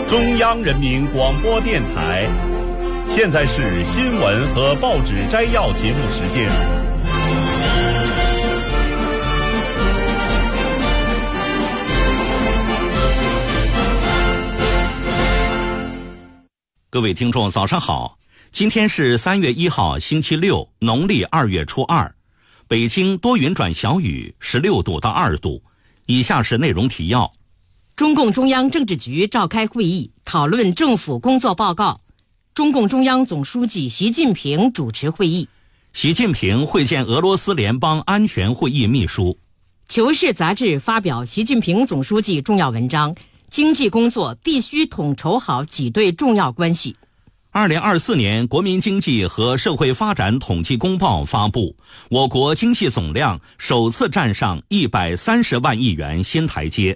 中央人民广播电台。现在是新闻和报纸摘要节目时间。 各位听众早上好，今天是3月1号星期六，农历2月初2，北京多云转小雨，16度到2度。以下是内容提要。 中共中央政治局召开会议，讨论政府工作报告。中共中央总书记习近平主持会议。 习近平会见俄罗斯联邦安全会议秘书。 求是杂志发表习近平总书记重要文章，经济工作必须统筹好几对重要关系。 2024年国民经济和社会发展统计公报发布，我国经济总量首次站上130万亿元新台阶。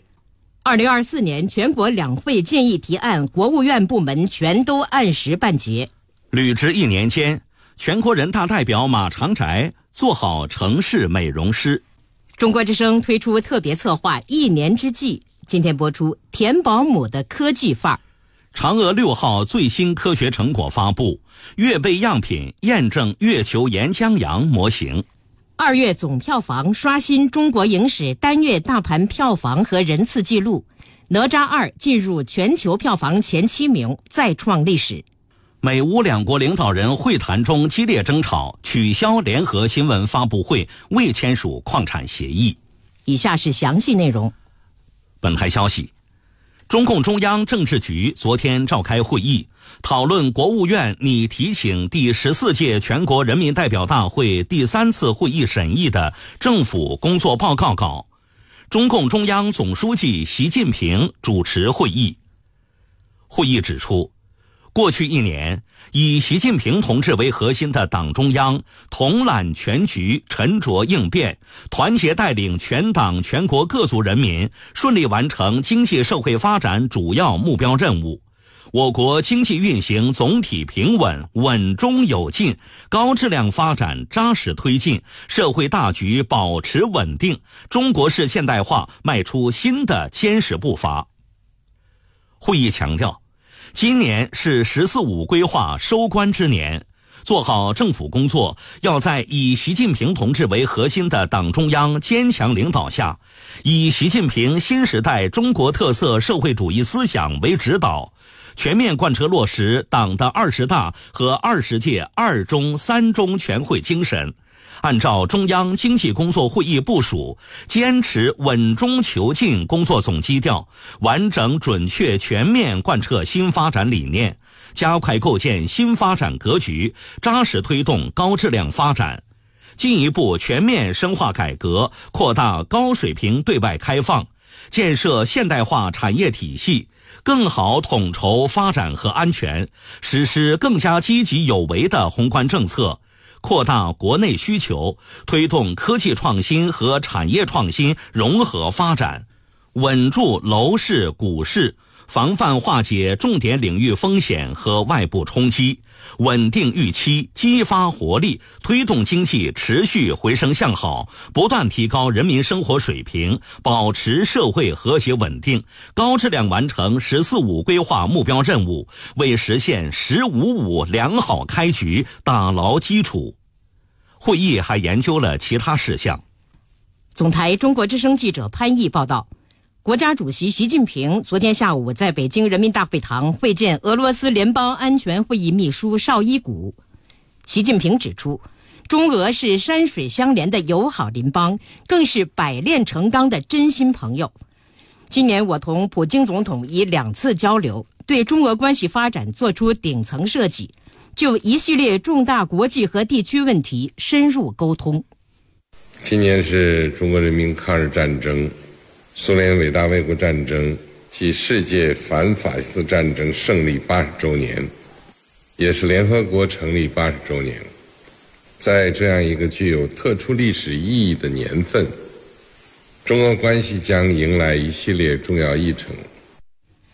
2024年全国两会建议提案，国务院部门全都按时办结。 履职1年间，全国人大代表马长宅做好城市美容师。 中国之声推出特别策划1年之计，今天播出田保姆的科技范儿。 嫦娥6号最新科学成果发布，月背样品验证月球岩浆洋模型。 2月总票房刷新中国影史单月大盘票房和人次纪录，哪吒2进入全球票房前7名，再创历史。 美乌两国领导人会谈中激烈争吵，取消联合新闻发布会，未签署矿产协议。 以下是详细内容。 本台消息，中共中央政治局昨天召开会议，讨论国务院拟提请第14届全国人民代表大会第3次会议审议的政府工作报告稿。中共中央总书记习近平主持会议。会议指出，过去1年，以习近平同志为核心的党中央统揽全局，沉着应变，团结带领全党全国各族人民顺利完成经济社会发展主要目标任务。我国经济运行总体平稳，稳中有进，高质量发展扎实推进，社会大局保持稳定，中国式现代化迈出新的坚实步伐。会议强调，今年是“十四五”规划收官之年，做好政府工作，要在以习近平同志为核心的党中央坚强领导下，以习近平新时代中国特色社会主义思想为指导，全面贯彻落实党的20大和20届2中3中全会精神，按照中央经济工作会议部署，坚持稳中求进工作总基调，完整准确全面贯彻新发展理念，加快构建新发展格局，扎实推动高质量发展，进一步全面深化改革，扩大高水平对外开放，建设现代化产业体系，更好统筹发展和安全，实施更加积极有为的宏观政策，扩大国内需求，推动科技创新和产业创新融合发展，稳住楼市、股市，防范化解重点领域风险和外部冲击，稳定预期，激发活力，推动经济持续回升向好，不断提高人民生活水平，保持社会和谐稳定，高质量完成“十四五”规划目标任务，为实现“十五五”良好开局打牢基础。会议还研究了其他事项。 总台中国之声记者潘毅报道，国家主席习近平昨天下午在北京人民大会堂会见俄罗斯联邦安全会议秘书绍伊古。习近平指出，中俄是山水相连的友好邻邦，更是百炼成钢的真心朋友。今年我同普京总统以2次交流，对中俄关系发展做出顶层设计，就一系列重大国际和地区问题深入沟通。 今年是中国人民抗日战争、苏联伟大卫国战争及世界反法西斯战争胜利80周年，也是联合国成立80周年。在这样一个具有特殊历史意义的年份，中俄关系将迎来一系列重要议程。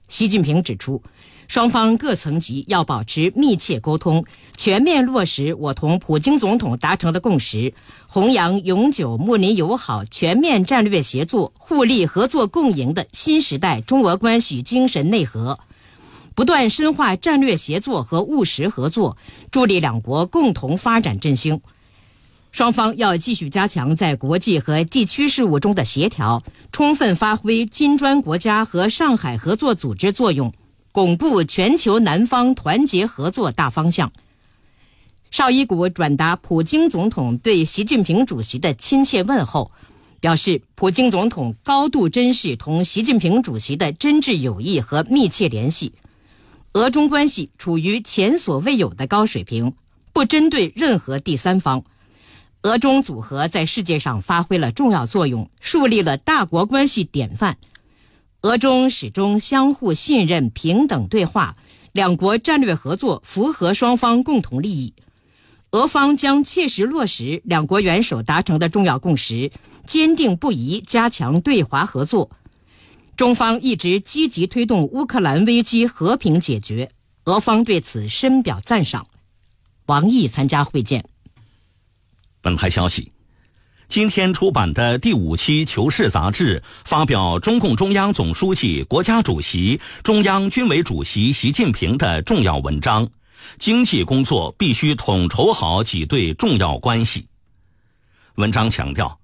习近平指出，双方各层级要保持密切沟通，全面落实我同普京总统达成的共识，弘扬永久睦邻友好、全面战略协作、互利合作共赢的新时代中俄关系精神内核，不断深化战略协作和务实合作，助力两国共同发展振兴。双方要继续加强在国际和地区事务中的协调，充分发挥金砖国家和上海合作组织作用，巩固全球南方团结合作大方向。绍伊古转达普京总统对习近平主席的亲切问候，表示普京总统高度珍视同习近平主席的真挚友谊和密切联系，俄中关系处于前所未有的高水平，不针对任何第三方。俄中组合在世界上发挥了重要作用，树立了大国关系典范。俄中始终相互信任、平等对话，两国战略合作符合双方共同利益。俄方将切实落实两国元首达成的重要共识，坚定不移加强对华合作。中方一直积极推动乌克兰危机和平解决，俄方对此深表赞赏。王毅参加会见。 本台消息，今天出版的第5期《求是》杂志发表中共中央总书记、国家主席、中央军委主席习近平的重要文章，经济工作必须统筹好几对重要关系。文章强调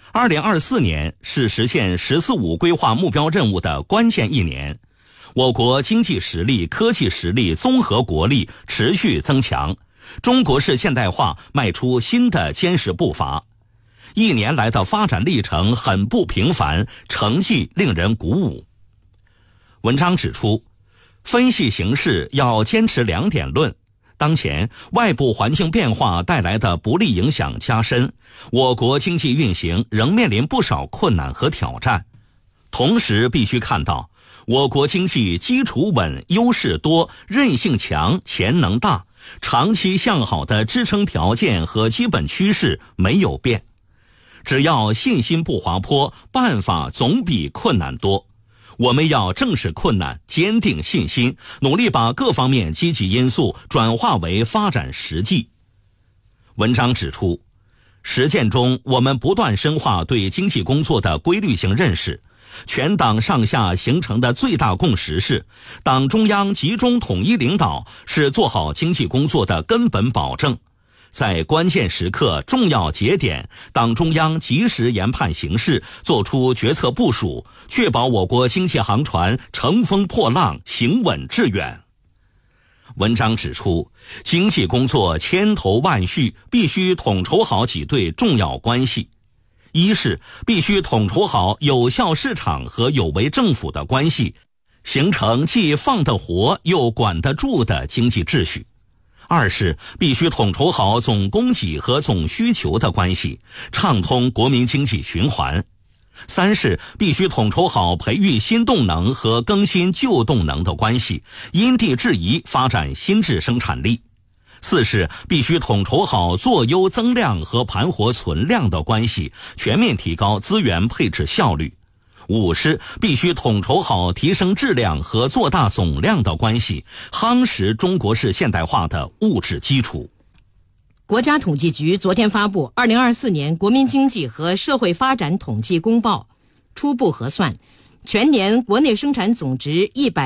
，2024年是实现“十四五”规划目标任务的关键一年，我国经济实力、科技实力、综合国力持续增强，中国式现代化迈出新的坚实步伐。一年来的发展历程很不平凡，成绩令人鼓舞。文章指出，分析形势要坚持2点论。当前外部环境变化带来的不利影响加深，我国经济运行仍面临不少困难和挑战。同时必须看到，我国经济基础稳、优势多、韧性强、潜能大，长期向好的支撑条件和基本趋势没有变。只要信心不滑坡，办法总比困难多。我们要正视困难，坚定信心，努力把各方面积极因素转化为发展实际。文章指出，实践中我们不断深化对经济工作的规律性认识，全党上下形成的最大共识是，党中央集中统一领导是做好经济工作的根本保证。在关键时刻、重要节点，党中央及时研判形势，做出决策部署，确保我国经济航船乘风破浪，行稳致远。文章指出，经济工作千头万绪，必须统筹好几对重要关系。一是必须统筹好有效市场和有为政府的关系，形成既放得活又管得住的经济秩序。二是必须统筹好总供给和总需求的关系，畅通国民经济循环。三是必须统筹好培育新动能和更新旧动能的关系，因地制宜发展新质生产力。四是必须统筹好做优增量和盘活存量的关系，全面提高资源配置效率。五是必须统筹好提升质量和做大总量的关系，夯实中国式现代化的物质基础。 国家统计局昨天发布2024年国民经济和社会发展统计公报，初步核算，全年国内生产总值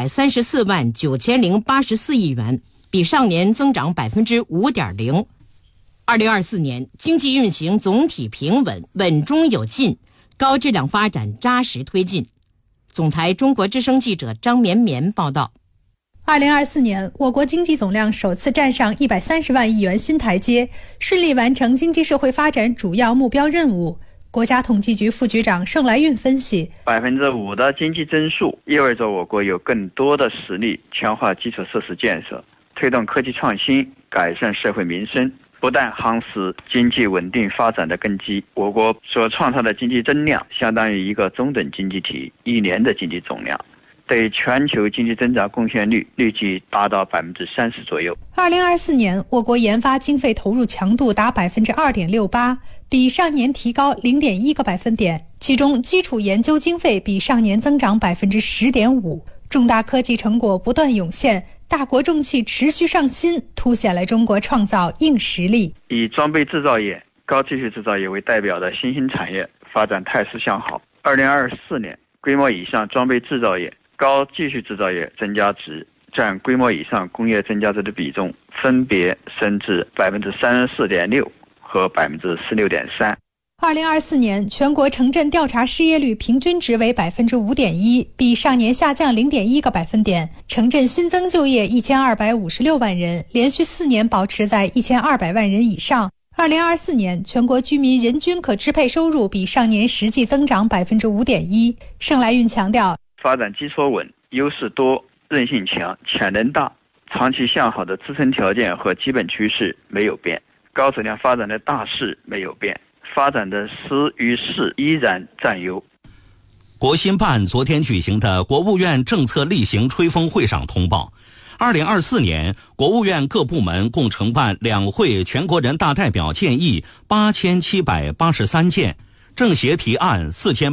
134万9084亿元，比上年增长 5.0%。2024年经济运行总体平稳，稳中有进，高质量发展扎实推进。总台中国之声记者张绵绵报道。 2024年，我国经济总量首次站上130万亿元新台阶，顺利完成经济社会发展主要目标任务。国家统计局副局长盛来运分析 ，5%的经济增速意味着我国有更多的实力强化基础设施建设，推动科技创新，改善社会民生，不但夯实经济稳定发展的根基，我国所创造的经济增量相当于一个中等经济体一年的经济总量，对全球经济增长贡献率预计达到30%左右。 2024年，我国研发经费投入强度达 2.68%， 比上年提高 0.1个百分点，其中基础研究经费比上年增长 10.5%。 重大科技成果不断涌现，大国重器持续上新，凸显了中国创造硬实力。 以装备制造业、高继续制造业为代表的新兴产业发展态势向好。2024年，规模以上装备制造业、高继续制造业增加值占规模以上工业增加值的比重分别升至 34.6% 和 16.3%。 2024年，全国城镇调查失业率平均值为 5.1%， 比上年下降 0.1个百分点。城镇新增就业1256万人，连续4年保持在1200万人以上。2024年，全国居民人均可支配收入比上年实际增长 5.1%。盛来运强调， 发展基础稳，优势多，韧性强，潜能大，长期向好的自身条件和基本趋势没有变，高质量发展的大势没有变，发展的时与势依然占优。 国新办昨天举行的国务院政策例行吹风会上通报，2024年，国务院各部门共承办两会全国人大代表建议8783件，政协提案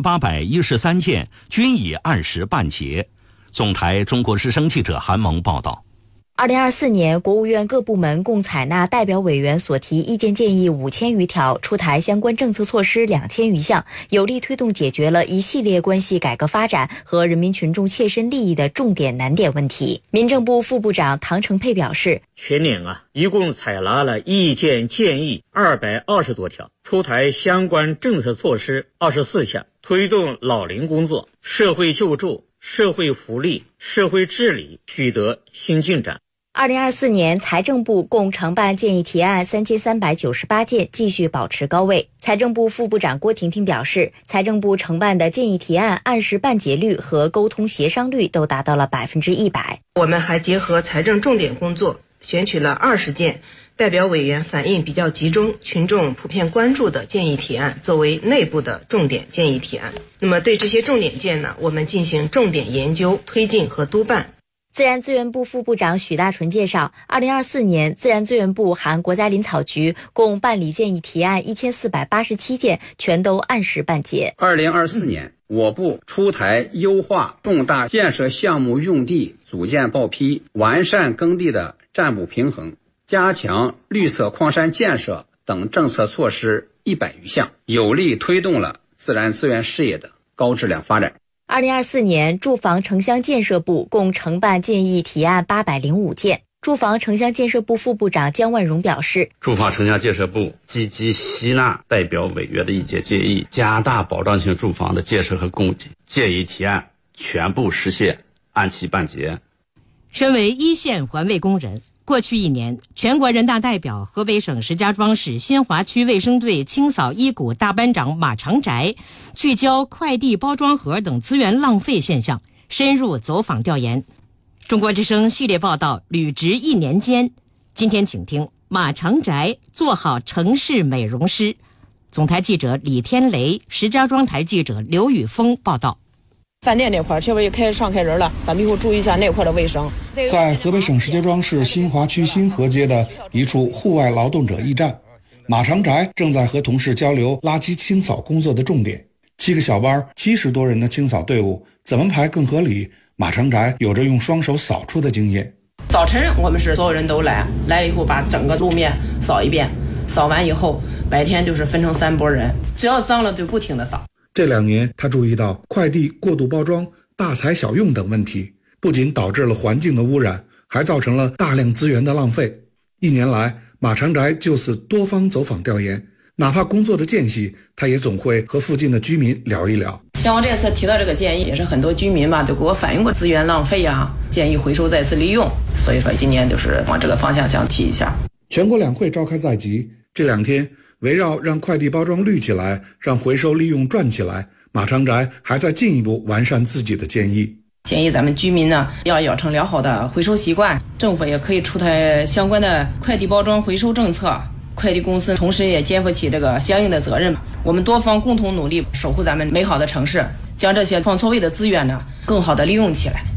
4813件，均已按时办结。总台中国之声记者韩萌报道。 2024年，国务院各部门共采纳代表委员所提意见建议5000余条，出台相关政策措施2000余项，有力推动解决了一系列关系改革发展和人民群众切身利益的重点难点问题。民政部副部长唐成佩表示， 全年一共采纳了意见建议220多条，出台相关政策措施24项，推动老龄工作、社会救助、社会福利、社会治理取得新进展。 2024年，财政部共承办建议提案3398件，继续保持高位。财政部副部长郭婷婷表示，财政部承办的建议提案按时办结率和沟通协商率都达到了100%。 我们还结合财政重点工作，选取了20件代表委员反映比较集中、群众普遍关注的建议提案，作为内部的重点建议提案。那么对这些重点件呢，我们进行重点研究、推进和督办。 自然资源部副部长许大纯介绍，2024年，自然资源部含国家林草局共办理建议提案1487件，全都按时办结。 2024年，我部出台优化重大建设项目用地组件报批、完善耕地的占补平衡、加强绿色矿山建设等政策措施100余项，有力推动了自然资源事业的高质量发展。 2024年，住房城乡建设部共承办建议提案805件。住房城乡建设部副部长姜万荣表示， 住房城乡建设部积极吸纳代表委员的意见建议，加大保障性住房的建设和供给，建议提案全部实现按期办结。 身为一线环卫工人，过去1年，全国人大代表、河北省石家庄市新华区卫生队清扫一谷大班长马长宅，聚焦快递包装盒等资源浪费现象，深入走访调研。中国之声系列报道履职1年间，今天请听马长宅做好城市美容师。总台记者李天雷，石家庄台记者刘宇峰报道。 饭店那块这会儿上开人了，咱们以后注意一下那块的卫生。 在河北省石家庄市新华区新河街的一处户外劳动者驿站，马长宅正在和同事交流垃圾清扫工作的重点。7个小班70多人的清扫队伍怎么排更合理？马长宅有着用双手扫出的经验。 早晨我们是所有人都来了以后，把整个路面扫一遍，扫完以后白天就是分成3拨人，只要脏了就不停的扫。 这2年，他注意到快递过度包装、大材小用等问题，不仅导致了环境的污染，还造成了大量资源的浪费。1年来，马长宅就此多方走访调研，哪怕工作的间隙，他也总会和附近的居民聊一聊。 像我这次提到这个建议，也是很多居民就给我反映过资源浪费建议回收再次利用，所以说今年就是往这个方向想提一下。 全国两会召开在即，这2天围绕让快递包装绿起来，让回收利用赚起来，马长宅还在进一步完善自己的建议。 建议咱们居民要养成良好的回收习惯，政府也可以出台相关的快递包装回收政策，快递公司同时也肩负起这个相应的责任。我们多方共同努力，守护咱们美好的城市，将这些放错位的资源更好的利用起来。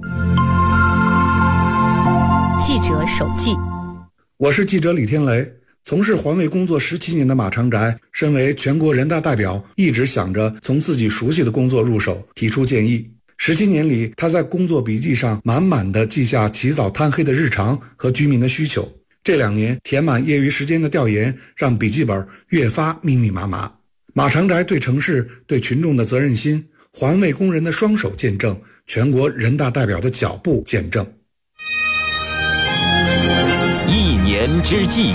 记者手记， 我是记者李天雷。从事环卫工作17年的马长宅，身为全国人大代表，一直想着从自己熟悉的工作入手，提出建议。 17年里，他在工作笔记上满满的记下起早贪黑的日常和居民的需求。这2年填满业余时间的调研，让笔记本越发密密麻麻。马长宅对城市、对群众的责任心，环卫工人的双手见证，全国人大代表的脚步见证。 1年之计，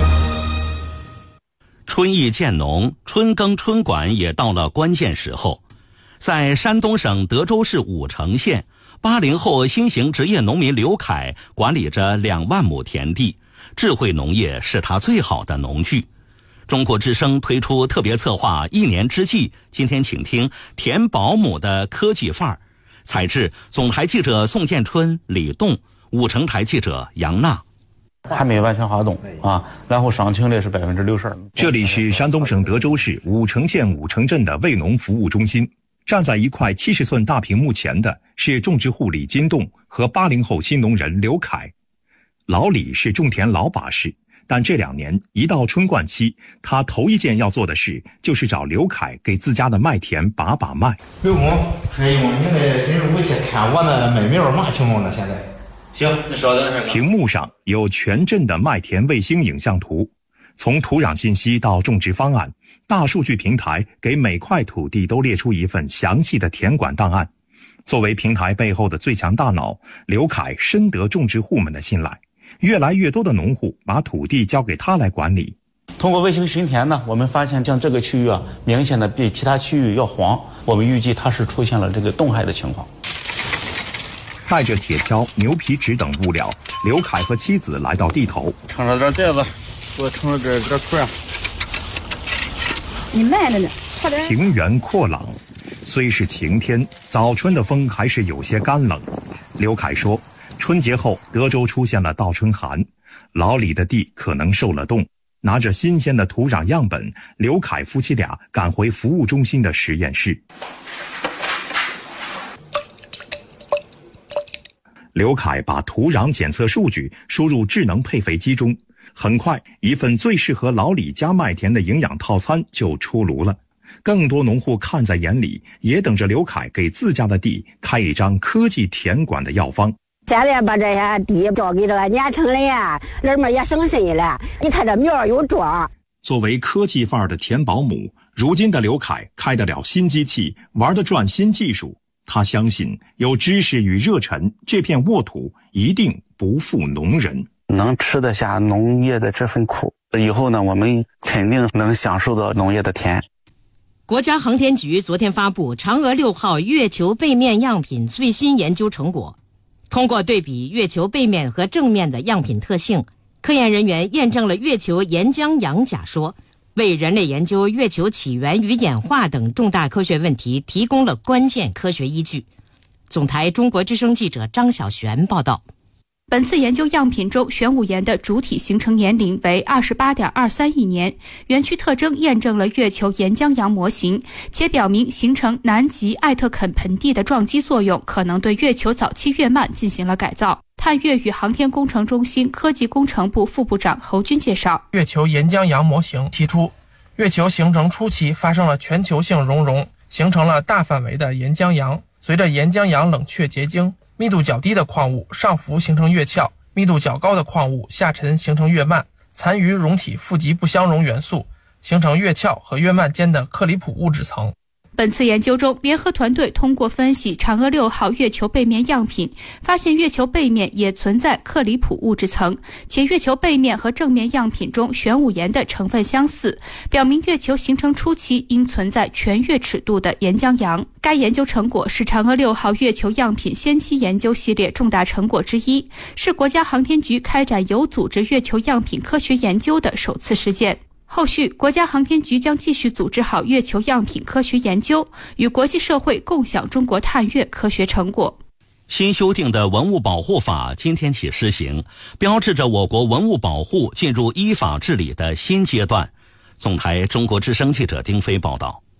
春意渐浓，春耕春管也到了关键时候。在山东省德州市武城县，80后新型职业农民刘凯管理着2万亩田地，智慧农业是他最好的农具。中国之声推出特别策划1年之计，今天请听田保姆的科技范儿。采制总台记者宋建春、李栋，武城台记者杨娜。 还没完全滑动啊，然后伤情率是62%。 这里是山东省德州市武城县武城镇的卫农服务中心。站在一块70寸大屏幕前的是种植户李金栋和80后新农人刘凯。老李是种田老把式，但这2年一到春灌期，他头一件要做的事就是找刘凯给自家的麦田把把脉。 刘工，可以用你的进入微信看我的麦苗嘛情况呢？现在行，你稍等一下。屏幕上有全镇的麦田卫星影像图，从土壤信息到种植方案，大数据平台给每块土地都列出一份详细的田管档案。作为平台背后的最强大脑，刘凯深得种植户们的信赖，越来越多的农户把土地交给他来管理。 通过卫星巡田呢，我们发现像这个区域啊，明显的比其他区域要黄，我们预计它是出现了这个冻害的情况。 带着铁锹、牛皮纸等物料，刘凯和妻子来到地头， 盛了点袋子，我盛了点块啊。 你慢着呢，快点。 平原阔朗，虽是晴天，早春的风还是有些干冷。刘凯说，春节后德州出现了倒春寒，老李的地可能受了冻。拿着新鲜的土壤样本，刘凯夫妻俩赶回服务中心的实验室。刘凯把土壤检测数据输入智能配肥机中，很快一份最适合老李家麦田的营养套餐就出炉了。更多农户看在眼里，也等着刘凯给自家的地开一张科技田管的药方。 现在把这些地交给这个年轻人呀，人们也省心了。你看这苗有壮。 作为科技范儿的田保姆，如今的刘凯开得了新机器，玩得转新技术。他相信有知识与热忱，这片沃土一定不负农人。 能吃得下农业的这份苦，以后呢，我们肯定能享受到农业的甜。 国家航天局昨天发布嫦娥6号月球背面样品最新研究成果。通过对比月球背面和正面的样品特性，科研人员验证了月球岩浆氧假说，为人类研究月球起源与演化等重大科学问题提供了关键科学依据。总台中国之声记者张小璇报道。 本次研究样品中，玄武岩的主体形成年龄为28.23亿年，园区特征验证了月球岩浆洋模型，且表明形成南极艾特肯盆地的撞击作用可能对月球早期月幔进行了改造。探月与航天工程中心科技工程部副部长侯军介绍， 月球岩浆洋模型提出，月球形成初期发生了全球性熔融，形成了大范围的岩浆洋，随着岩浆洋冷却结晶，密度较低的矿物上浮形成月壳，密度较高的矿物下沉形成月幔，残余溶体负极不相容元素形成月壳和月幔间的克里普物质层。 本次研究中，联合团队通过分析嫦娥6号月球背面样品，发现月球背面也存在克里普物质层，且月球背面和正面样品中玄武岩的成分相似，表明月球形成初期应存在全月尺度的岩浆洋。该研究成果是嫦娥6号月球样品先期研究系列重大成果之一，是国家航天局开展有组织月球样品科学研究的首次实践。后续，国家航天局将继续组织好月球样品科学研究，与国际社会共享中国探月科学成果。 新修订的文物保护法今天起施行，标志着我国文物保护进入依法治理的新阶段。总台中国之声记者丁飞报道。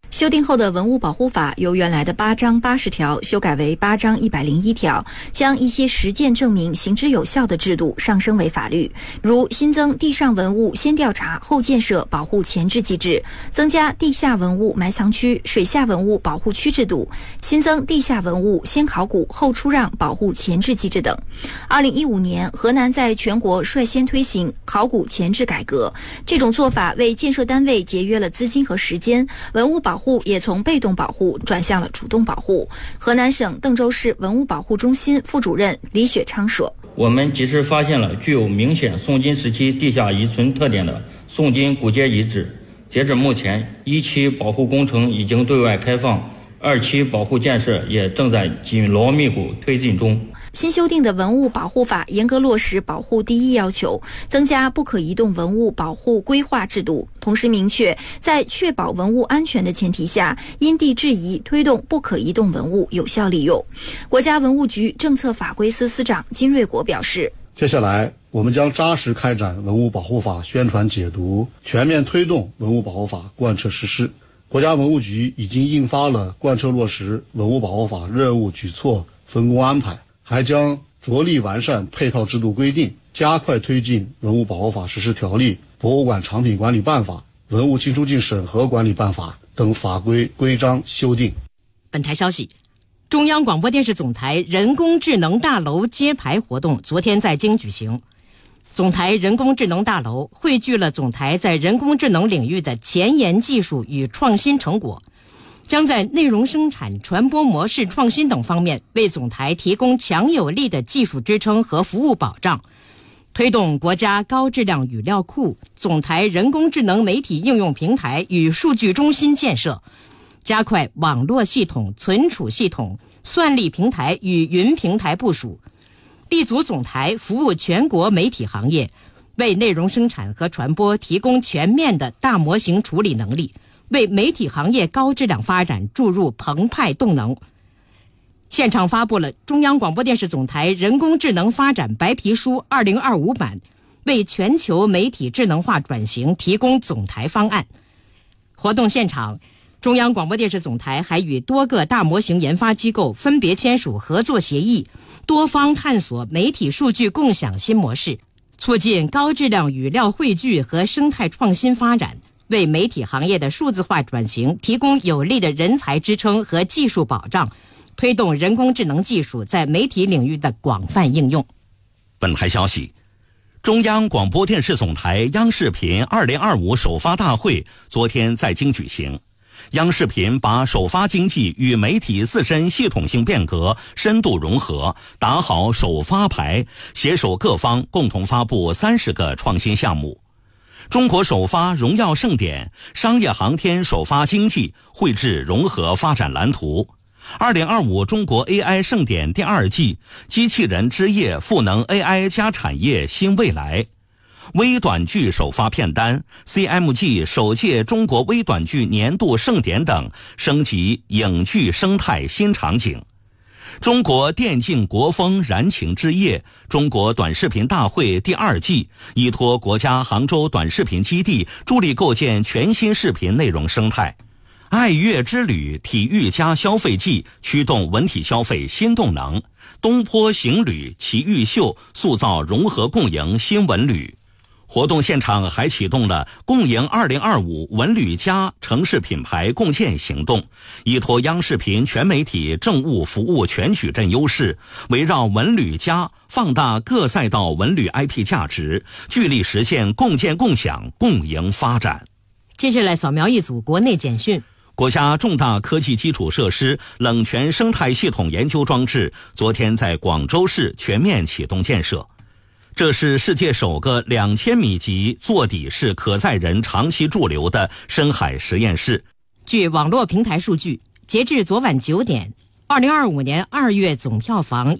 修订后的文物保护法由原来的8章80条修改为8章101条，将一些实践证明行之有效的制度上升为法律，如新增地上文物先调查后建设保护前置机制，增加地下文物埋藏区、水下文物保护区制度，新增地下文物先考古后出让保护前置机制等。2015年，河南在全国率先推行考古前置改革，这种做法为建设单位节约了资金和时间，文物保护也从被动保护转向了主动保护。河南省邓州市文物保护中心副主任李雪昌说：“ 我们及时发现了具有明显宋金时期地下遗存特点的宋金古街遗址。截至目前，1期保护工程已经对外开放，2期保护建设也正在紧锣密鼓推进中。” 新修订的文物保护法严格落实保护第一要求，增加不可移动文物保护规划制度，同时明确在确保文物安全的前提下，因地制宜推动不可移动文物有效利用。国家文物局政策法规司司长金瑞国表示， 接下来我们将扎实开展文物保护法宣传解读，全面推动文物保护法贯彻实施。国家文物局已经印发了贯彻落实文物保护法任务举措分工安排，还将着力完善配套制度规定，加快推进文物保护法实施条例、博物馆藏品管理办法、文物进出境审核管理办法等法规规章修订。 本台消息，中央广播电视总台人工智能大楼揭牌活动昨天在京举行。总台人工智能大楼汇聚了总台在人工智能领域的前沿技术与创新成果，将在内容生产、传播模式创新等方面为总台提供强有力的技术支撑和服务保障，推动国家高质量语料库、总台人工智能媒体应用平台与数据中心建设，加快网络系统、存储系统、算力平台与云平台部署，立足总台服务全国媒体行业，为内容生产和传播提供全面的大模型处理能力，为媒体行业高质量发展注入澎湃动能。现场发布了中央广播电视总台人工智能发展白皮书2025版，为全球媒体智能化转型提供总台方案。活动现场，中央广播电视总台还与多个大模型研发机构分别签署合作协议，多方探索媒体数据共享新模式，促进高质量语料汇聚和生态创新发展，为媒体行业的数字化转型提供有力的人才支撑和技术保障，推动人工智能技术在媒体领域的广泛应用。 本台消息，中央广播电视总台央视频2025首发大会昨天在京举行。央视频把首发经济与媒体自身系统性变革深度融合，打好首发牌，携手各方共同发布30个创新项目。中国首发荣耀盛典、商业航天首发经济绘制融合发展蓝图。2025中国 AI 盛典第2季，机器人之夜赋能 AI 加产业新未来。微短剧首发片单， CMG 首届中国微短剧年度盛典等，升级影剧生态新场景。中国电竞国风燃情之夜，中国短视频大会第2季，依托国家杭州短视频基地，助力构建全新视频内容生态。爱乐之旅体育加消费季，驱动文体消费新动能。东坡行旅奇遇秀，塑造融合共赢新文旅。活动现场还启动了共赢2025文旅加城市品牌共建行动，依托央视频全媒体政务服务全矩阵优势，围绕文旅加放大各赛道文旅 IP 价值，聚力实现共建共享共赢发展。 接下来扫描一组国内简讯。 国家重大科技基础设施冷泉生态系统研究装置昨天在广州市全面启动建设。这是世界首个2000米级座底式可载人长期驻留的深海实验室。 据网络平台数据，截至昨晚9点，2025年2月总票房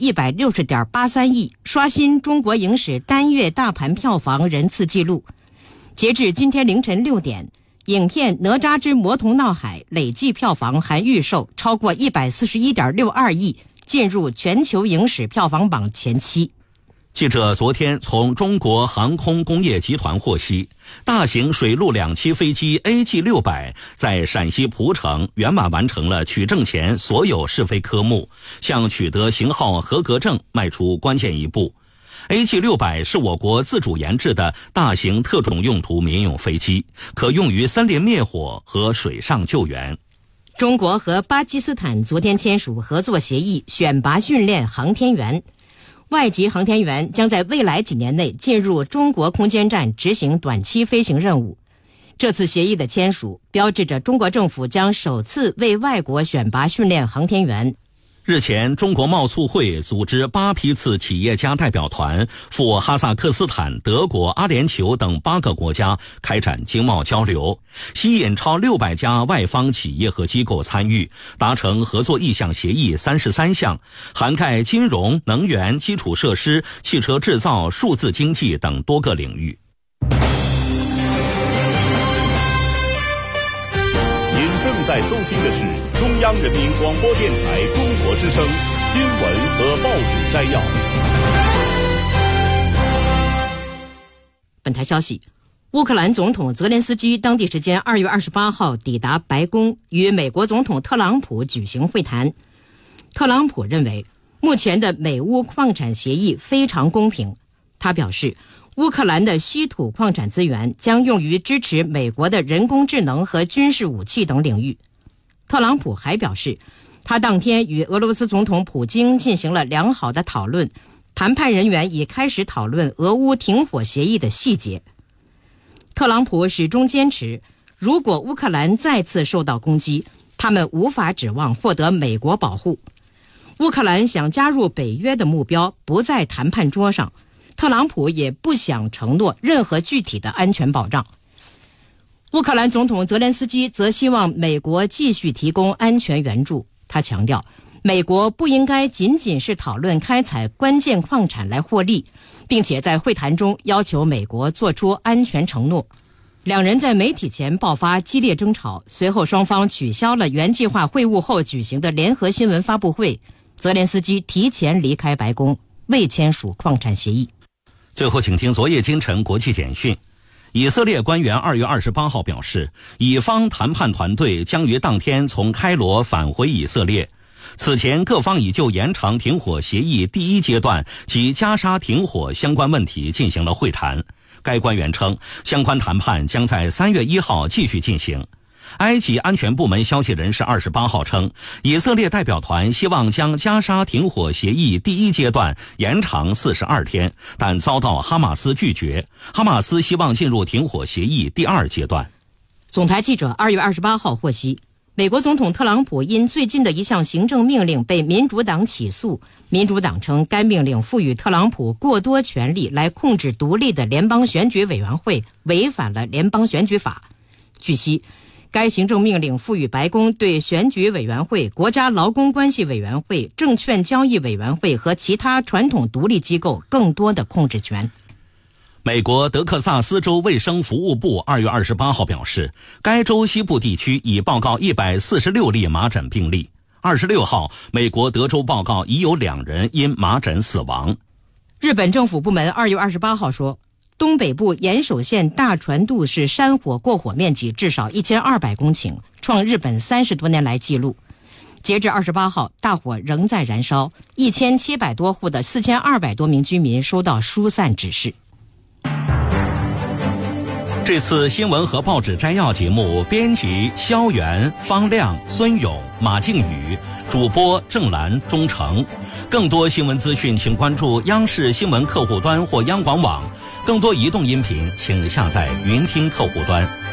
160.83亿，刷新中国影史单月大盘票房人次纪录。截至今天凌晨6点，影片《哪吒之魔童闹海》累计票房含预售超过141.62亿，进入全球影史票房榜前7。 记者昨天从中国航空工业集团获悉，大型水陆两栖飞机 AG600 在陕西蒲城圆满完成了取证前所有试飞科目，向取得型号合格证迈出关键一步。AG600 是我国自主研制的大型特种用途民用飞机，可用于森林灭火和水上救援。 中国和巴基斯坦昨天签署合作协议，选拔训练航天员。外籍航天员将在未来几年内进入中国空间站执行短期飞行任务。这次协议的签署标志着中国政府将首次为外国选拔训练航天员。 日前，中国贸促会组织8批次企业家代表团赴哈萨克斯坦、德国、阿联酋等8个国家开展经贸交流，吸引超600家外方企业和机构参与，达成合作意向协议33项，涵盖金融、能源、基础设施、汽车制造、数字经济等多个领域。 您正在收听的是中央人民广播电台中国之声新闻和报纸摘要。 本台消息，乌克兰总统泽连斯基当地时间2月28号抵达白宫，与美国总统特朗普举行会谈。特朗普认为，目前的美乌矿产协议非常公平。他表示，乌克兰的稀土矿产资源将用于支持美国的人工智能和军事武器等领域。特朗普还表示，他当天与俄罗斯总统普京进行了良好的讨论，谈判人员已开始讨论俄乌停火协议的细节。特朗普始终坚持，如果乌克兰再次受到攻击，他们无法指望获得美国保护。乌克兰想加入北约的目标不在谈判桌上，特朗普也不想承诺任何具体的安全保障。乌克兰总统泽连斯基则希望美国继续提供安全援助。他强调，美国不应该仅仅是讨论开采关键矿产来获利，并且在会谈中要求美国做出安全承诺。两人在媒体前爆发激烈争吵，随后双方取消了原计划会晤后举行的联合新闻发布会。泽连斯基提前离开白宫，未签署矿产协议。 最后请听昨夜今晨国际简讯。以色列官员2月28号表示，以方谈判团队将于当天从开罗返回以色列。此前各方已就延长停火协议第1阶段及加沙停火相关问题进行了会谈。该官员称，相关谈判将在3月1号继续进行。埃及安全部门消息人士28号称，以色列代表团希望将加沙停火协议第1阶段延长42天，但遭到哈马斯拒绝。哈马斯希望进入停火协议第2阶段。 总台记者2月28号获悉，美国总统特朗普因最近的一项行政命令被民主党起诉。民主党称该命令赋予特朗普过多权力来控制独立的联邦选举委员会，违反了联邦选举法。据悉，该行政命令赋予白宫对选举委员会、国家劳工关系委员会、证券交易委员会和其他传统独立机构更多的控制权。 美国德克萨斯州卫生服务部2月28号表示，该州西部地区已报告146例麻疹病例。26号，美国德州报告已有2人因麻疹死亡。 日本政府部门2月28号说，东北部岩手县大船渡市山火过火面积至少1200公顷，创日本30多年来纪录。截至28号，大火仍在燃烧，1700多户的4200多名居民收到疏散指示。 这次新闻和报纸摘要节目编辑肖元、方亮、孙勇、马靖宇，主播郑兰、钟诚。更多新闻资讯请关注央视新闻客户端或央广网，更多移动音频请下载云听客户端。